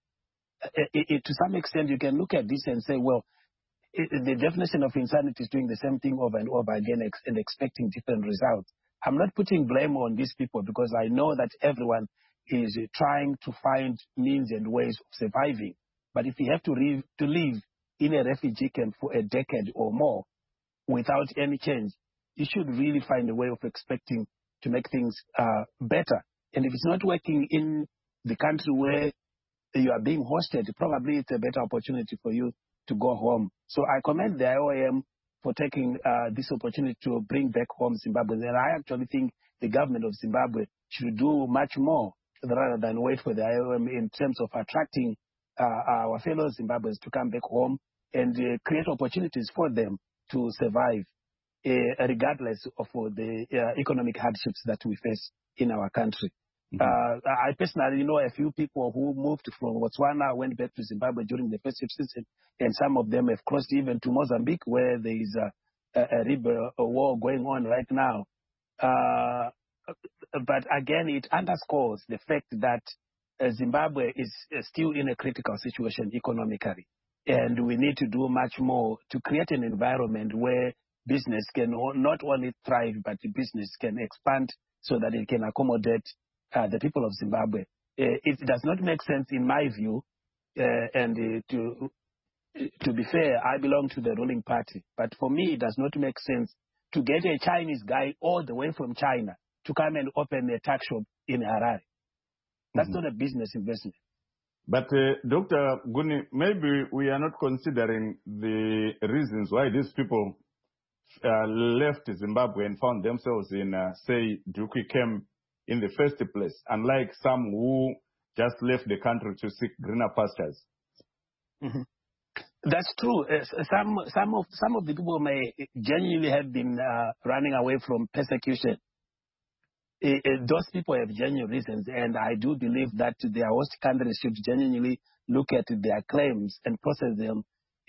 To some extent, you can look at this and say, well, the definition of insanity is doing the same thing over and over again and expecting different results. I'm not putting blame on these people because I know that everyone is trying to find means and ways of surviving. But if you have to live in a refugee camp for a decade or more without any change, you should really find a way of expecting to make things better. And if it's not working in the country where you are being hosted, probably it's a better opportunity for you to go home. So I commend the IOM for taking this opportunity to bring back home Zimbabwe. And I actually think the government of Zimbabwe should do much more rather than wait for the IOM in terms of attracting our fellow Zimbabweans to come back home and create opportunities for them to survive, regardless of the economic hardships that we face in our country. I personally know a few people who moved from Botswana, went back to Zimbabwe during the first season, and some of them have crossed even to Mozambique, where there is a war going on right now. But again, it underscores the fact that Zimbabwe is still in a critical situation economically, and we need to do much more to create an environment where business can not only thrive, but the business can expand so that it can accommodate the people of Zimbabwe. It does not make sense, in my view, and to be fair, I belong to the ruling party. But for me, it does not make sense to get a Chinese guy all the way from China to come and open a tuck shop in Harare. That's not a business investment. But Dr. Guni, maybe we are not considering the reasons why these people left Zimbabwe and found themselves in, say, Duki camp in the first place, unlike some who just left the country to seek greener pastures. That's true. Some of the people may genuinely have been running away from persecution. Those people have genuine reasons, and I do believe that their host countries should genuinely look at their claims and process them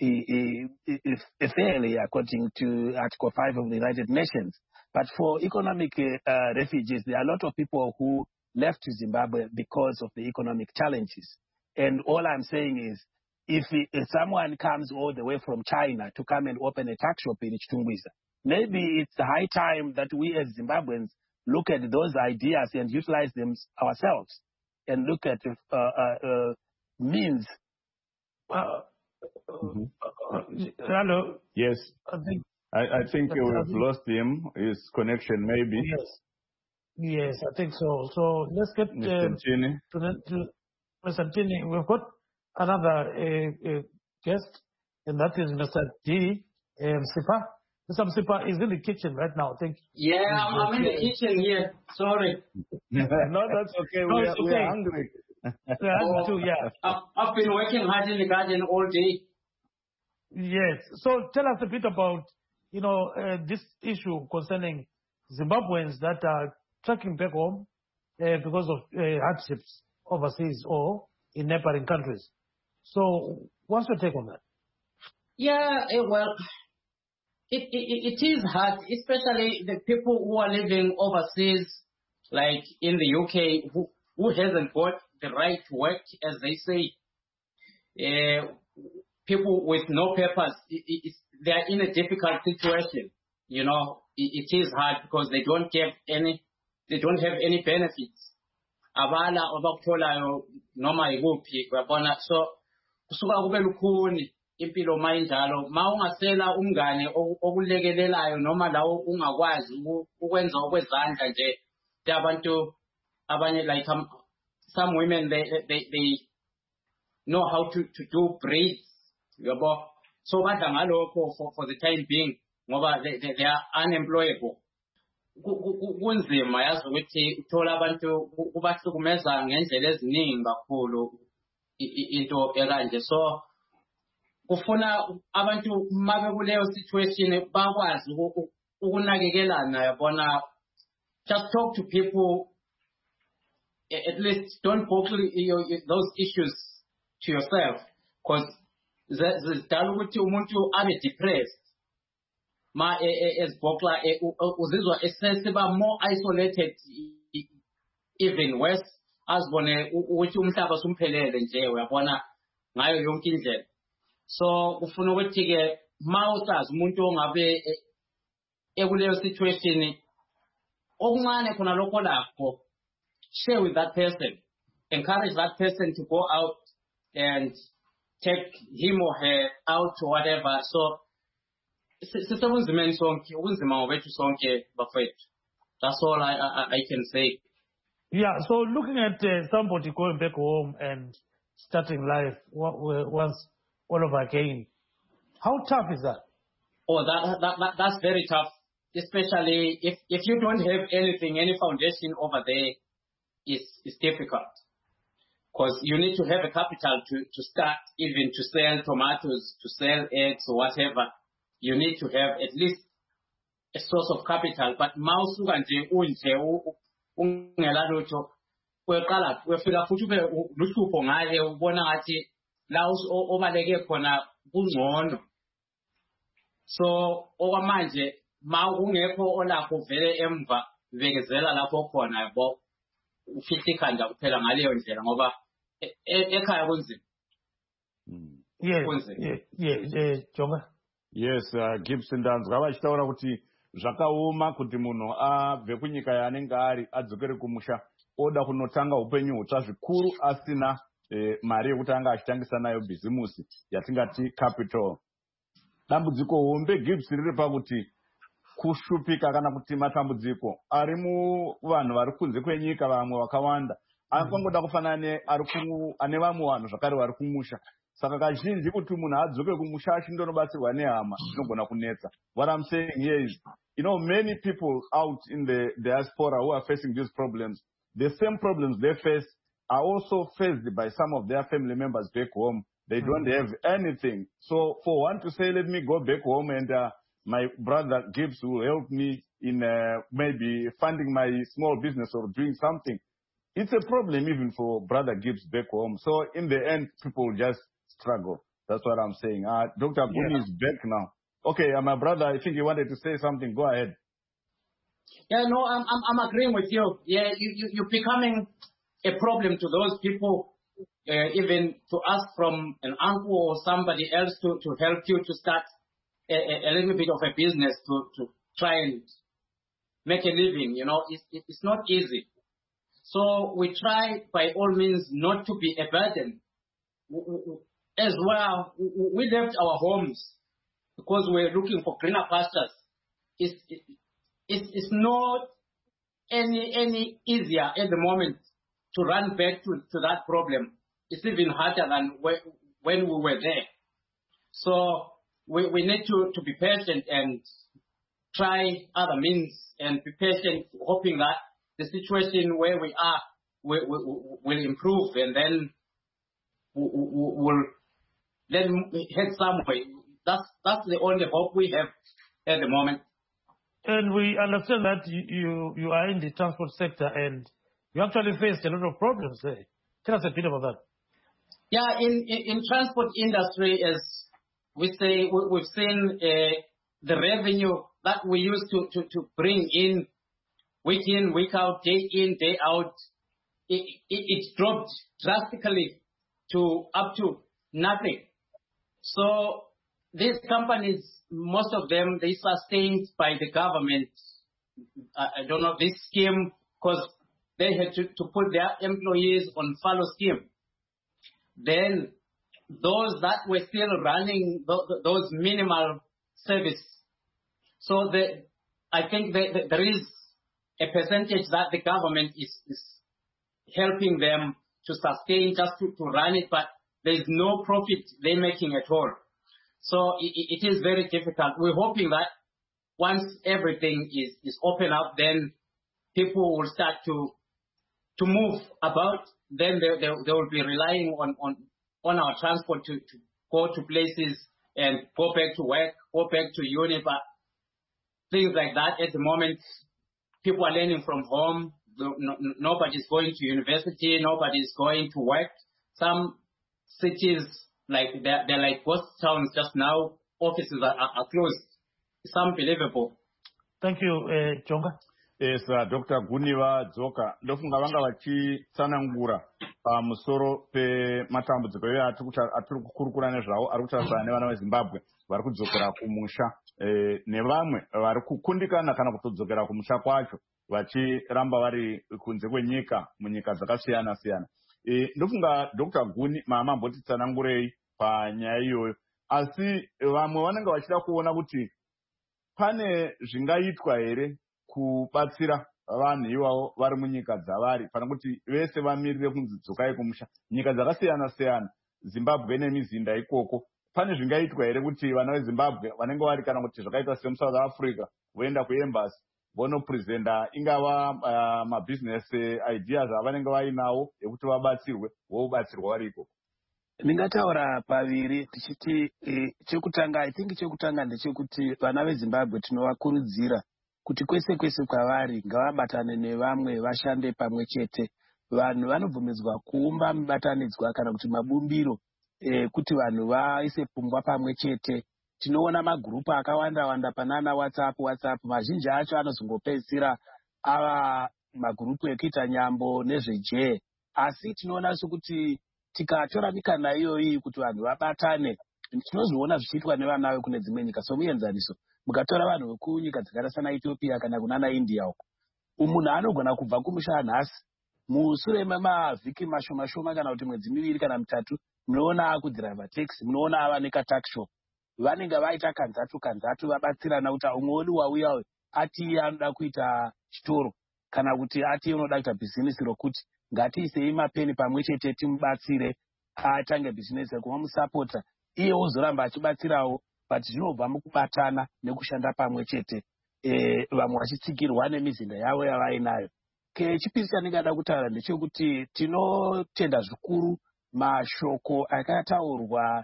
fairly according to Article 5 of the United Nations. But for economic refugees, there are a lot of people who left Zimbabwe because of the economic challenges. And all I'm saying is, if someone comes all the way from China to come and open a tuck shop in Chitungwiza, maybe it's high time that we as Zimbabweans look at those ideas and utilize them ourselves and look at means. Hello. Yes. I think we've lost him, his connection maybe. Yes, I think so. So let's get Mr. Chini. to Mr. Chini. We've got another guest, and that is Mr. D. Msipa. Mr. Msipa is in the kitchen right now, I think. Yeah, I'm in the kitchen here. Sorry. No, that's okay. We are hungry. I've been working hard in the garden all day. Yes. So tell us a bit about, this issue concerning Zimbabweans that are trekking back home because of hardships overseas or in neighboring countries. So what's your take on that? Yeah, well, it is hard, especially the people who are living overseas, like in the UK, who hasn't got the right to work, as they say. People with no papers, they're in a difficult situation. It is hard because they don't have any benefits. Abala obakutholayo noma ikuphi uyabona. So kusuka kube lukhuni impilo mayinjalo, ungasela umngane okulekelelayo noma lawo ungakwazi ukwenza okwezandla nje. Abantu abanye like some women they know how to do braids yabo, so badla ngalokho for the time being ngoba they are unemployable. Kunzima yazi ukuthi uthola abantu kubahlukumeza ngendlela eziningi kakhulu into ekanje. So kufuna abantu mabe kuleyo situation bakwazi ukunakekelana yabona. Just talk to people, at least don't bottle those issues to yourself, because zidala ukuthi umuntu abe depressed ma ezibhoxla uzizwa esesiba more isolated, even worse, azibone ukuthi umhlaba sumphelele nje uyabona ngayo yonke indlela. So kufuna ukuthi ke mawusazi umuntu ongabe ekuleyo situation okuncane khona lokho lakho, share with that person, encourage that person to go out and take him or her out or whatever. So sisebunzimeni sonke, ubunzima ngobethu sonke bafethu. That's all I can say. Yeah, so looking at somebody going back home and starting life once all over again, how tough is that? Oh, that's very tough, especially if you don't have anything, any foundation over there. It's difficult because you need to have a capital to start, even to sell tomatoes, to sell eggs or whatever. You need to have at least a source of capital. But mawusuka nje unje ungela lutho kweqala wefika futhi ube luhlupho ngale ubona ngathi la obaleke khona kungcono. So okwamanje kungekho olakho vele emva bekezela lapho khona yabo ufihle ikhanda kuphela ngaleyo ndlela ngoba ekhaya kunzima. Yes, Jonga. Yes, Gibson Dance ngava chitaura kuti zvakaoma kuti munhu abve kunyika yaanenge ari adzokere kumusha oda kunotanga upenyu hutsva zvikuru asina mari yekuti anga achitangisa nayo bhizimusi yatingati capital. Dambudziko hombe Gibson riri pakuti kushupika kana kuti matambudziko ari muvanhu vari kunze kwenyika vamwe vakawanda akangoda kufanana ane vamwe vanhu zvakare vari kumusha. Saka kazhinji kuti munhu adzoke kumusha achindorobatsirwa nehama zvinogona kunetsa. What I'm saying here is, many people out in the diaspora who are facing these problems, the same problems they face are also faced by some of their family members back home. They don't have anything. So for one to say, let me go back home and my brother Gibbs will help me in maybe funding my small business or doing something, it's a problem even for brother Gibbs back home. So in the end, people just struggle. That's what I'm saying. Dr. Guni is back now. Okay, my brother, I think you wanted to say something. Go ahead. Yeah, no, I'm agreeing with you. Yeah, you're becoming a problem to those people, even to ask from an uncle or somebody else to help you to start a little bit of a business to try and make a living. It's not easy. So we try by all means not to be a burden. As well, we left our homes because we're looking for greener pastures. It's not any easier at the moment to run back to that problem. It's even harder than when we were there. So we need to be patient and try other means and be patient, hoping that the situation where we are will improve, and then we'll head somewhere. That's the only hope we have at the moment. And we understand that you are in the transport sector and you actually faced a lot of problems there. Tell us a bit about that. Yeah, in transport industry, as we say, we've seen the revenue that we used to bring in week in, week out, day in, day out. It dropped drastically to up to nothing. So these companies, most of them, they sustained by the government. I don't know, this scheme, because they had to put their employees on furlough scheme. then those that were still running those minimal service. So I think there is a percentage that the government is helping them to sustain, just to run it, but there is no profit they're making at all. So it is very difficult. We're hoping that once everything is open up, then people will start to move about. Then they will be relying on our transport to go to places and go back to work, go back to uni, but things like that at the moment, people are learning from home. Nobody's going to university. Nobody's going to work. Some cities, they're like ghost towns just now. Offices are closed. It's unbelievable. Thank you, Chonga. Yes, Dr. Guniva Dzoka. Ndofunga vanga vachitsanangura pamusoro pematambudziko iwo atiri kukurukura nezvawo ari kutarisana nevana veZimbabwe vari kudzokera kumusha nevamwe vari kukundikana kana kutodzokera kumusha kwacho vachiramba vari kunze kwenyika munyika dzakasiyana siyana. Ndofunga Dr. Guni mamambotitsanangurei panyaya iyoyo, asi vamwe vanenge vachida kuona kuti pane zvingaitwa here kubatsira vanhu ivavo vari munyika dzavari, pana kuti vese vamirire kunzi dzokai kumusha. Nyika dzakasiyana siyana, Zimbabwe nemizinda ikoko, pane zvingaitwa here kuti vana veZimbabwe vanenge vari kana kuti zvakaita semuSouth Africa voenda kuembassy vonopresenta ingava mabusiness ideas avanenge vainawo ekuti vabatsirwe, vobatsirwa vari ikoko. Ndingataura paviri tichiti chekutanga, I think chekutanga ndechekuti vana veZimbabwe tinovakurudzira kuti kwese kwese kwavari ngavabatane nevamwe, vashande pamwe chete. Vanhu vanobvumidzwa kuumba mibatanidzwa kana kuti mabumbiro kuti vanhu vaise pfungwa pamwe chete. Tinoona magurupu akawanda wanda panana WhatsApp, mazhinji acho anozongopedzisira ava magurupu ekuita nyambo nezvejee. Asi tinoona sokuti tikatora mikana iyoyi kuti vanhu vabatane, tinozviona zvichiitwa nevana vekune dzimwe nyika somuenzaniso. Mukatora vanhu vekunyika dzakaita sana Ethiopia kana kunana India uko, munhu anogona kubva kumusha nhasi, mushure memavhiki mashoma kana kuti mwedzi miviri kana mitatu, munoona akudhiraivha taxi, munoona ava nekatakisho. Vanenge vaita kanzatu vabatsirana kuti umwe wauya ati anoda kuita chitoro kana kuti ati unoda kuita bhizinesi rokuti ngatiisei mapeni pamwe chete timubatsire atange bhizinesi kuvamusapota, iye ozoramba achibatsirawo, but zvinobva mukubatana nekushanda pamwe chete, vamwe vachitsikirwa nemizinda yavo yavainayo. Chipiri chandingada kutaura ndechekuti tinotenda zvikuru mashoko akataurwa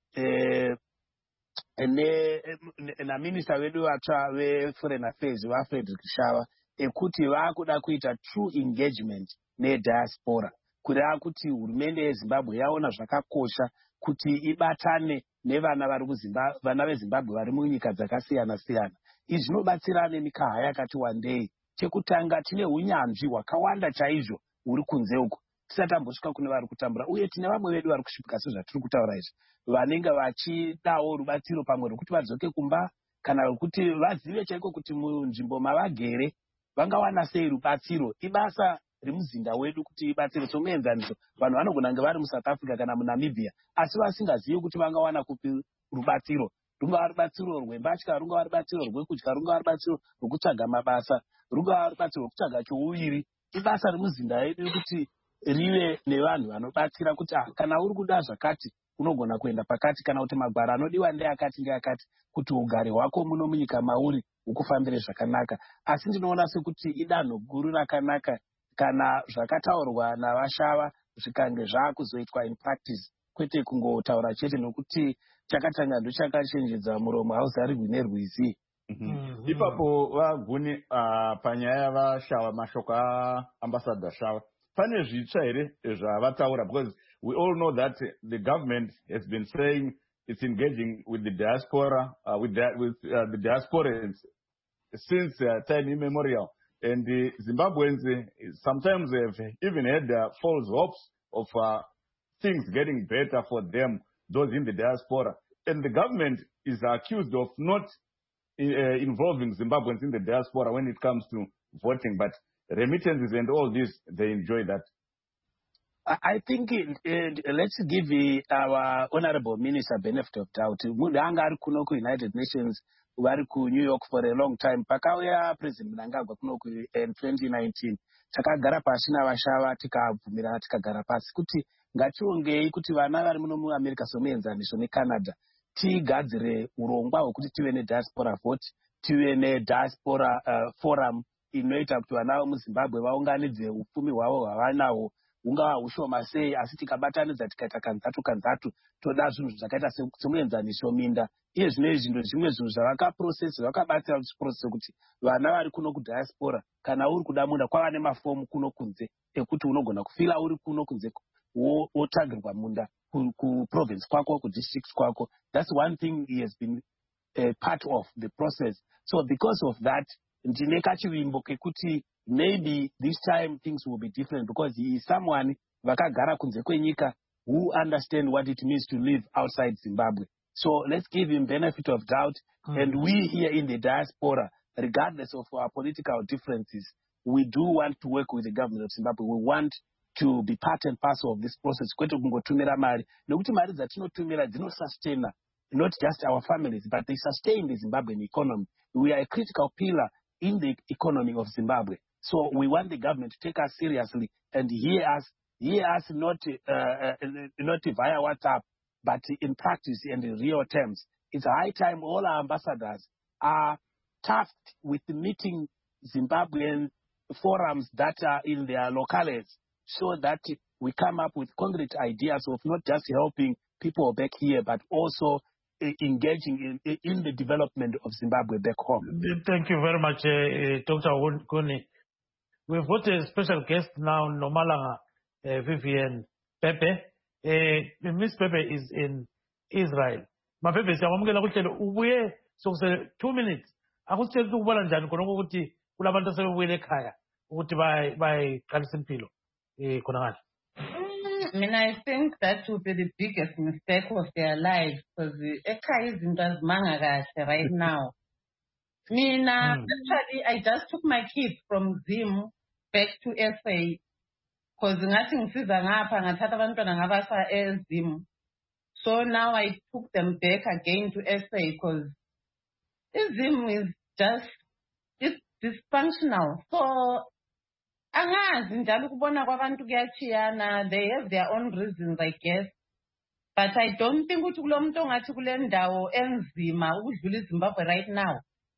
naminista wedu vatsva veForeign Affairs vaFrederick Shava ekuti vakuda kuita true engagement nediaspora, kureva kuti hurumende yeZimbabwe yaona zvakakosha kuti ibatane nevana vana veZimbabwe vari munyika dzakasiyana siyana. Izvi zvinobatsira nemikaha yakati wandei. Chekutanga, tine unyanzvi hwakawanda chaizvo huri kunze uko tisati tambosvika kune vari kutambura, uye tine vamwe vedu vari kusvipa sezvatiri kutaura izvi, vanenge vachidawo rubatsiro pamwe rwekuti vadzoke kumba kana rwekuti vazive chaiko kuti munzvimbo mavagere vangawana sei rubatsiro. Ibasa remuzinda wedu kuti ibatsire. Somuenzaniso, vanhu vanogona kunge vari muSouth Africa kana muNamibia asi vasingazivi kuti vangawana kupi rubatsiro. Rungava rubatsiro rwembatya, rungava rubatsiro rwekudya, rungava rubatsiro rwekutsvaga mabasa, rungava rubatsiro rwekutsvaga chouviri. Ibasa remuzinda yedu kuti rive nevanhu vanobatsira kuti kana uri kuda zvakati unogona kuenda pakati, kana kuti magwaro anodiwa ndeakati ndeakati, kuti ugare hwako muno munyika mauri hukufambire zvakanaka. Asi ndinoona sekuti idanho guru rakanaka kana zvakataurwa navashava zvikange zvaakuzoitwa in practice, kwete kungotaura chete, nokuti chakatanga ndochakachenjedza muromo hauzarirwi nerwizi. Ipapo vaGuni panyaya yavashava, mashoko aambassador Shava, pane zvitsva here zvavataura? Because we all know that the government has been saying it's engaging with the diaspora, with the diasporans since time immemorial. And the Zimbabweans sometimes have even had false hopes of things getting better for them, those in the diaspora. And the government is accused of not involving Zimbabweans in the diaspora when it comes to voting, but remittances and all this, they enjoy that. I think let's give our honorable minister benefit of doubt. Mudanga ari kuno ku United Nations, vari ku New York for a long time. Pakauya President Mnangagwa kuno ku in 2019. Takagara pashi navashava tikabvumirana tikagara pasi kuti ngationgei kuti vana vari muno muAmerica somuenzanisho neCanada tigadzire urongwa hwekuti tive nediaspora vote, tive nediaspora forum inoita kuti vana vemuZimbabwe vaunganidze upfumi hwavo hwavanahwo hungava hushoma sei, asi tikabatanidza tikaita kanzatu toda zvinhu zvakaita semuenzanisho minda. Iye zvimwe zvimwe zvinhu zvavakaprocess vakabatsira kuchiprocess kuti vana vari kuno kudiaspora kana uri kuda munda kwava nemafomu kuno kunze ekuti unogona kufila uri kuno kunze wotsvagirwa munda kuprovince kwako kudistrict kwako. That's one thing he has been part of the process. So because of that, ndine kachivimbo kekuti maybe this time things will be different because he is someone vakagara kunze kwenyika who understand what it means to live outside Zimbabwe. So let's give him benefit of doubt. And we here in the diaspora, regardless of our political differences, we do want to work with the government of Zimbabwe. We want to be part and parcel of this process. Kwete kungotumira mari. Nokuti mari dzatinotumira dzinosustain not just our families, but they sustain the Zimbabwean economy. We are a critical pillar in the economy of Zimbabwe. So we want the government to take us seriously and hear us not via WhatsApp, but in practice and in real terms. It's high time all our ambassadors are tasked with meeting Zimbabwean forums that are in their locales so that we come up with concrete ideas of not just helping people back here, but also engaging in the development of Zimbabwe back home. Thank you very much, Dr. Kuni. We've got a special guest now, Nomalanga Vivian Pepe. Miss Pepe is in Israel. My Pepe, siyamukela ukuthi ubuye sokusele 2 minutes. Akusitshela ukuthi ukubona njani khona ukuthi kulabantu asebebuyele ekhaya ukuthi bayiqalisa impilo khona ngale. I think that would be the biggest mistake of their life because ekhaya izinto azimanga kahle right now. Actually, I just took my kids from Zim back to SA because ngathi ngisiza ngapha ngathatha abantwana ngabasa eZim. So now I took them back again to SA because Zim is just it's dysfunctional. So angazi njalo ukubona kwabantu kuyachiyana, they have their own reasons I guess. But I don't think ukuthi kulomuntu ongathi kule ndawo enzima ukudlula iZimbabwe right now.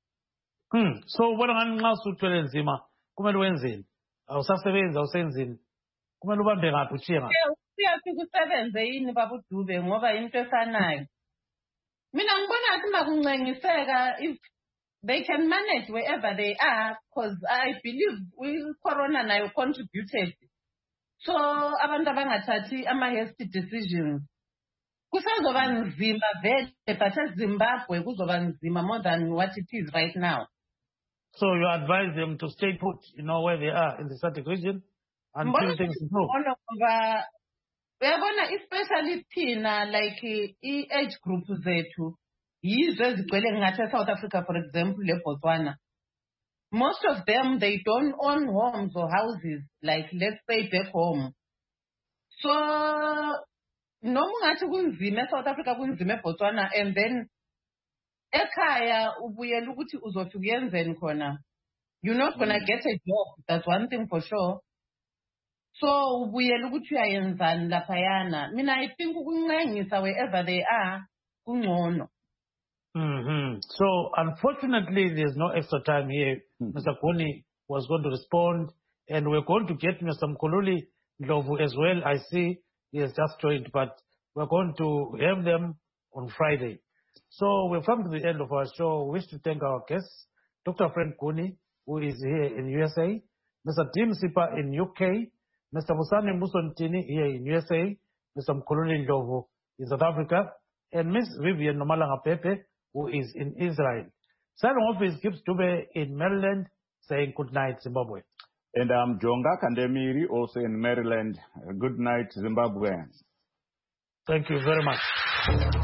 So ubona ngani nxa usuthwele nzima kumele wenzeni? Awusasebenzi awusenzini? Kumele ubambe ngaphi uchiye ngaphi? Uyafika usebenze yini baba uDube ngoba into efanayo. Mina ngibona ngathi makuncengiseka if they can manage wherever they are because I believe corona nayo contributed. So abantu abangathathi ama-hasty decisions. Kusazoba nzima vele but eZimbabwe kuzoba nzima more than what it is right now. So you advise them to stay put, where they are in the SADC region until things improve. Especially thina like age group zethu yizo ezigcwele ngathi South Africa for example leBotswana. Most of them they don't own homes or houses like let's say back home. So noma ngathi kunzima eSouth Africa kunzima eBotswana and then ekhaya ubuyela ukuthi uzothi kuyenzeni khona. You're not going to get a job. That's one thing for sure. So ubuyela ukuthi uyayenzani laphayana. I think ukuncengisa wherever they are kungcono. So unfortunately there's no extra time here. Mr. Kuni was going to respond and we're going to get Mr. Mkhululi Ndlovu as well. I see he has just joined, but we're going to have them on Friday. So we've come to the end of our show. We wish to thank our guests, Dr. Frank Kuni, who is here in USA, Mr. Tim Sipa in UK, Mr. Musani Musontini here in USA, Mr. Mkhululi Ndlovu in South Africa, and Ms. Vivian Nomalanga Pepe, who is in Israel. Signing off is Gibbs Dube in Maryland, saying good night, Zimbabwe. And I'm Jonga Kandemiri, also in Maryland. Good night, Zimbabwe. Thank you very much.